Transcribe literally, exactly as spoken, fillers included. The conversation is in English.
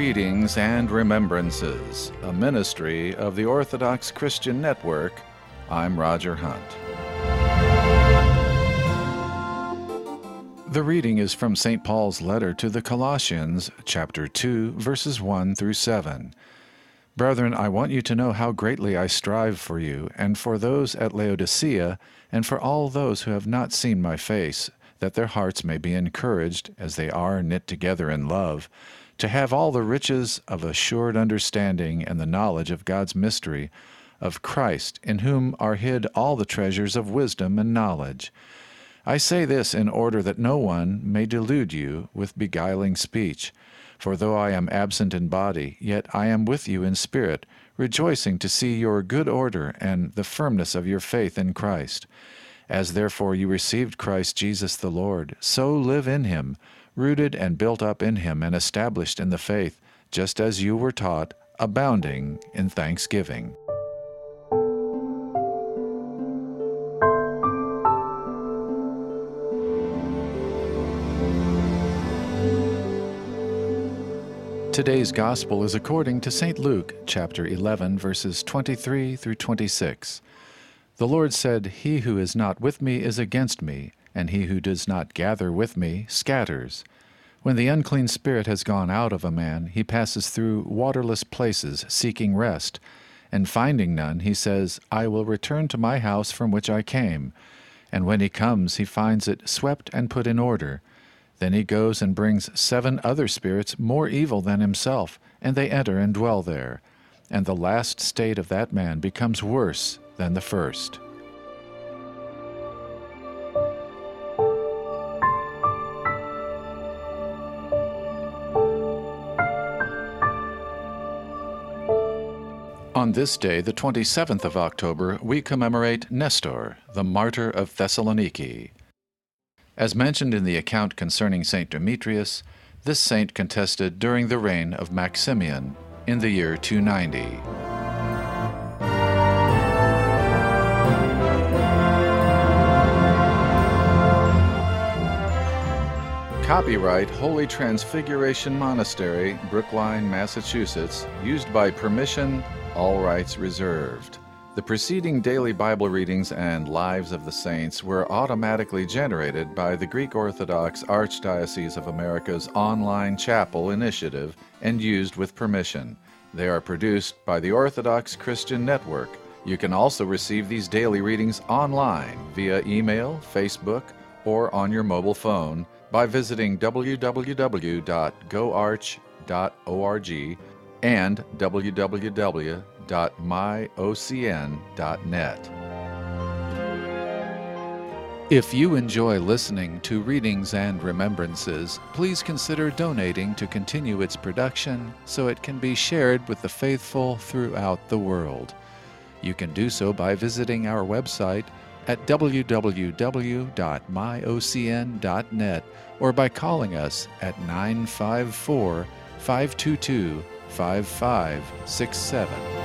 Readings and Remembrances, a ministry of the Orthodox Christian Network. I'm Roger Hunt. The reading is from Saint Paul's letter to the Colossians, chapter two, verses one through seven. Brethren, I want you to know how greatly I strive for you, and for those at Laodicea, and for all those who have not seen my face, that their hearts may be encouraged, as they are knit together in love, to have all the riches of assured understanding and the knowledge of God's mystery, of Christ, in whom are hid all the treasures of wisdom and knowledge. I say this in order that no one may delude you with beguiling speech. For though I am absent in body, yet I am with you in spirit, rejoicing to see your good order and the firmness of your faith in Christ. As therefore you received Christ Jesus the Lord, so live in him, rooted and built up in him and established in the faith, just as you were taught, abounding in thanksgiving. Today's Gospel is according to Saint Luke, chapter eleven, verses twenty-three through twenty-six. The Lord said, "He who is not with me is against me, and he who does not gather with me scatters. When the unclean spirit has gone out of a man, he passes through waterless places, seeking rest. And finding none, he says, I will return to my house from which I came. And when he comes, he finds it swept and put in order. Then he goes and brings seven other spirits more evil than himself, and they enter and dwell there. And the last state of that man becomes worse than the first." On this day, the twenty-seventh of October, we commemorate Nestor, the martyr of Thessaloniki. As mentioned in the account concerning Saint Demetrius, this saint contested during the reign of Maximian in the year two ninety. Copyright Holy Transfiguration Monastery, Brookline, Massachusetts, used by permission, all rights reserved. The preceding daily Bible readings and Lives of the Saints were automatically generated by the Greek Orthodox Archdiocese of America's online chapel initiative and used with permission. They are produced by the Orthodox Christian Network. You can also receive these daily readings online via email, Facebook, or on your mobile phone by visiting w w w dot go arch dot org and w w w dot my o c n dot net. If you enjoy listening to Readings and Remembrances, please consider donating to continue its production so it can be shared with the faithful throughout the world. You can do so by visiting our website at w w w dot my o c n dot net or by calling us at nine five four, five two two, five five six seven.